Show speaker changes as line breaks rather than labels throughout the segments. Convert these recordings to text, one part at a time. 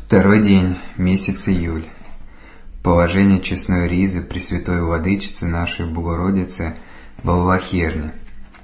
Второй день, месяц июль. Положение честной ризы Пресвятой Владычицы нашей Богородицы во Влахерне.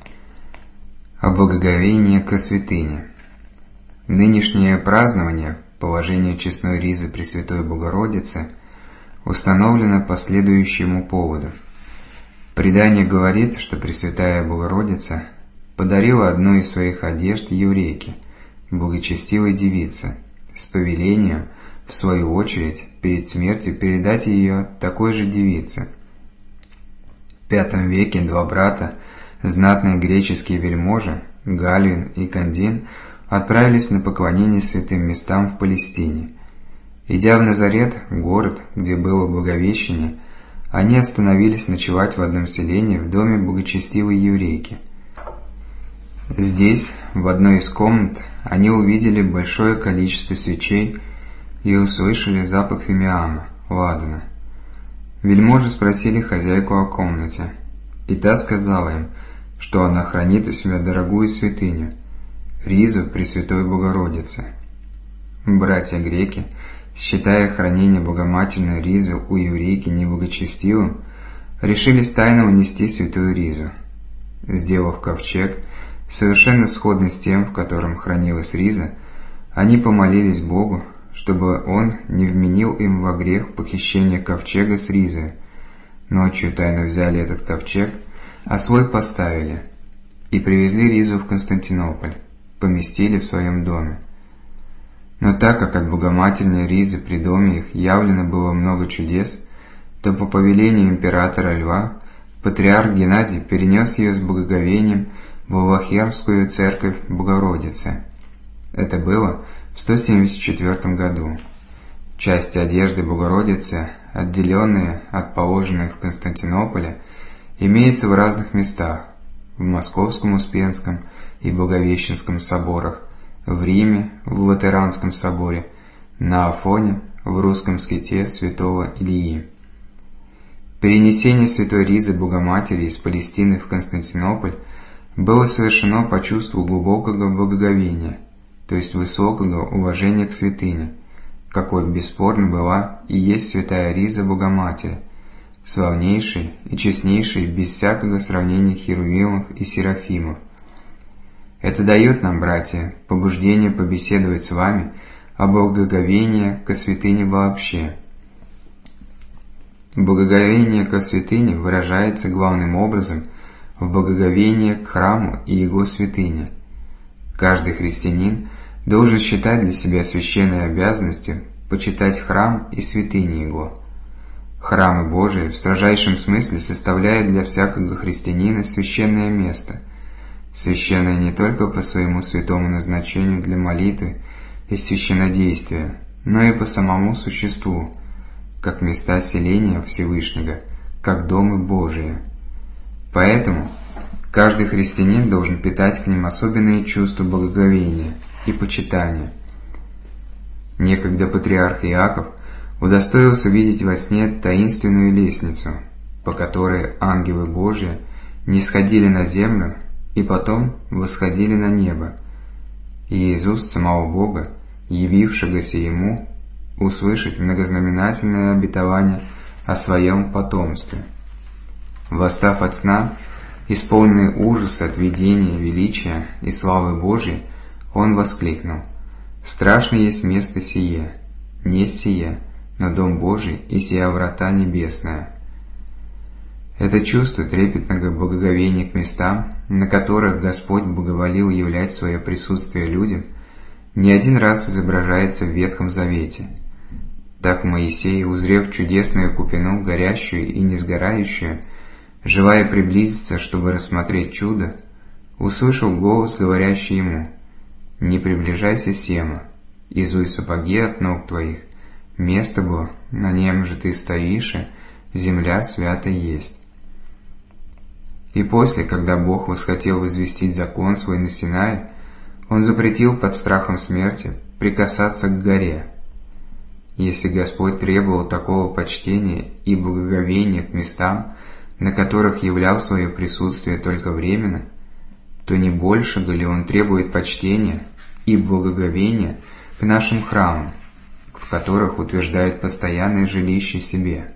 О благоговении ко святыне. Нынешнее празднование положения честной ризы Пресвятой Богородицы установлено по следующему поводу. Предание говорит, что Пресвятая Богородица подарила одну из своих одежд еврейке, благочестивой девице, с повелением, в свою очередь, перед смертью передать ее такой же девице. В V веке два брата, знатные греческие вельможи, Галвин и Кандин, отправились на поклонение святым местам в Палестине. Идя в Назарет, город, где было Благовещение, они остановились ночевать в одном селении в доме благочестивой еврейки. Здесь, в одной из комнат, они увидели большое количество свечей и услышали запах фимиама, ладана. Вельможи спросили хозяйку о комнате, и та сказала им, что она хранит у себя дорогую святыню, ризу Пресвятой Богородицы. Братья-греки, считая хранение богоматерной ризы у еврейки неблагочестивым, решились тайно унести святую ризу. Сделав ковчег, совершенно сходный с тем, в котором хранилась риза, они помолились Богу, чтобы Он не вменил им во грех похищение ковчега с ризой. Ночью тайно взяли этот ковчег, а свой поставили, и привезли ризу в Константинополь, поместили в своем доме. Но так как от богоматерной ризы при доме их явлено было много чудес, то по повелению императора Льва патриарх Геннадий перенес ее с благоговением во Влахернскую церковь Богородицы. Это было в 174 году. Части одежды Богородицы, отделенные от положенной в Константинополе, имеются в разных местах: в Московском Успенском и Благовещенском соборах, в Риме, в Латеранском соборе, на Афоне, в Русском ските святого Илии. Перенесение святой ризы Богоматери из Палестины в Константинополь было совершено по чувству глубокого благоговения, то есть высокого уважения к святыне, какой бесспорно была и есть святая риза Богоматери, славнейшей и честнейшей без всякого сравнения херувимов и серафимов. Это дает нам, братья, побуждение побеседовать с вами о благоговении ко святыне вообще. Благоговение ко святыне выражается главным образом в благоговении к храму и его святыне. Каждый христианин должен считать для себя священной обязанностью почитать храм и святыни его. Храмы Божии в строжайшем смысле составляют для всякого христианина священное место, священное не только по своему святому назначению для молитвы и священнодействия, но и по самому существу, как места селения Всевышнего, как домы Божии. Поэтому каждый христианин должен питать к ним особенные чувства благоговения и почитания. Некогда патриарх Иаков удостоился видеть во сне таинственную лестницу, по которой ангелы Божии нисходили на землю и потом восходили на небо, и из уст самого Бога, явившегося ему, услышать многознаменательное обетование о своем потомстве. Восстав от сна, исполненный ужаса от видения, величия и славы Божией, он воскликнул: «Страшно есть место сие, не сие, но дом Божий и сия врата небесная». Это чувство трепетного благоговения к местам, на которых Господь благоволил являть свое присутствие людям, не один раз изображается в Ветхом Завете. Так Моисей, узрев чудесную купину, горящую и несгорающую, желая приблизиться, чтобы рассмотреть чудо, услышал голос, говорящий ему: «Не приближайся, Сема, изуй сапоги от ног твоих, место было, на нем же ты стоишь, земля свята есть». И после, когда Бог восхотел возвестить закон свой на Синае, Он запретил под страхом смерти прикасаться к горе. Если Господь требовал такого почтения и благоговения к местам, на которых являл свое присутствие только временно, то не больше ли Он требует почтения и благоговения к нашим храмам, к в которых утверждает постоянное жилище себе.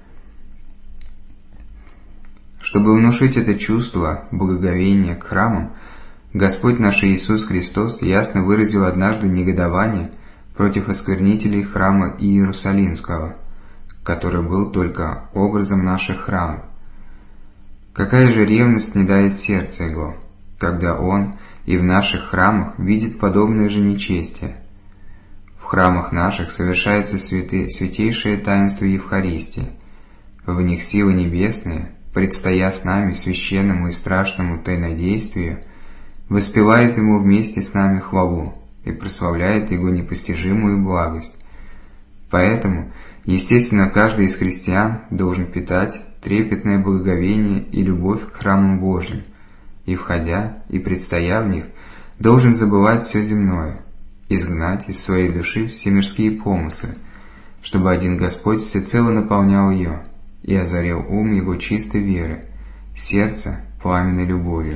Чтобы внушить это чувство благоговения к храмам, Господь наш Иисус Христос ясно выразил однажды негодование против осквернителей храма Иерусалимского, который был только образом наших храмов. Какая же ревность снедает сердце Его, когда Он и в наших храмах видит подобное же нечестие. В храмах наших совершается святейшее таинство Евхаристии, в них силы небесные, предстоя с нами священному и страшному тайнодействию, воспевает Ему вместе с нами хвалу и прославляет Его непостижимую благость. Поэтому, естественно, каждый из христиан должен питать трепетное благоговение и любовь к храмам Божьим, и, входя и предстоя в них, должен забывать все земное, изгнать из своей души все мирские помыслы, чтобы один Господь всецело наполнял ее и озарил ум его чистой веры, сердце пламенной любовью.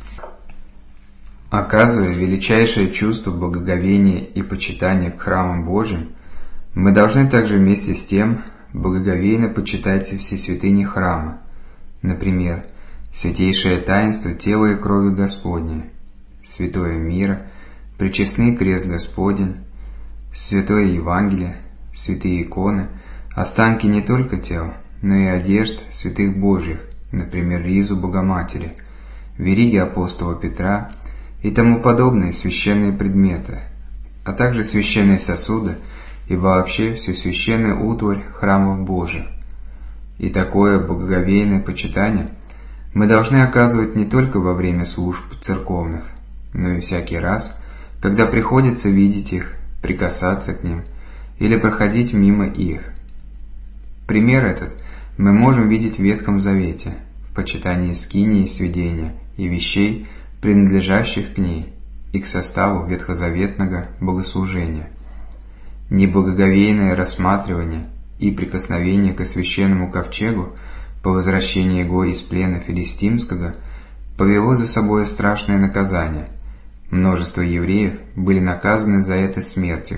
Оказывая величайшее чувство благоговения и почитания к храмам Божьим, мы должны также вместе с тем благоговейно почитать все святыни храма, например, святейшее таинство тела и крови Господня, святое мира, пречестный крест Господень, святое Евангелие, святые иконы, останки не только тел, но и одежд святых Божьих, например, ризу Богоматери, вериги апостола Петра и тому подобные священные предметы, а также священные сосуды и вообще всю священную утварь храмов Божьих. И такое благоговейное почитание мы должны оказывать не только во время служб церковных, но и всякий раз, когда приходится видеть их, прикасаться к ним или проходить мимо их. Пример этот мы можем видеть в Ветхом Завете, в почитании скинии свидения и вещей, принадлежащих к ней, и к составу ветхозаветного богослужения. Неблагоговейное рассматривание и прикосновение к священному ковчегу по возвращении его из плена филистимского повело за собой страшное наказание. Множество евреев были наказаны за это смертью.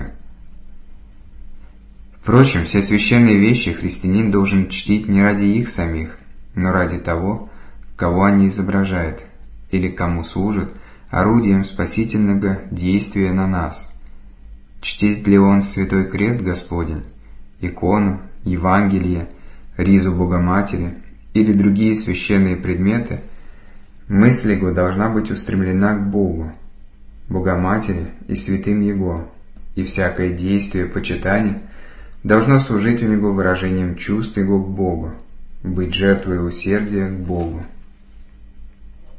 Впрочем, все священные вещи христианин должен чтить не ради их самих, но ради того, кого они изображают, или кому служат орудием спасительного действия на нас. Чтит ли он святой крест Господень, икону, Евангелие, ризу Богоматери или другие священные предметы, мысль его должна быть устремлена к Богу, Богоматери и святым Его, и всякое действие почитания должно служить у него выражением чувств его к Богу, быть жертвой усердия к Богу.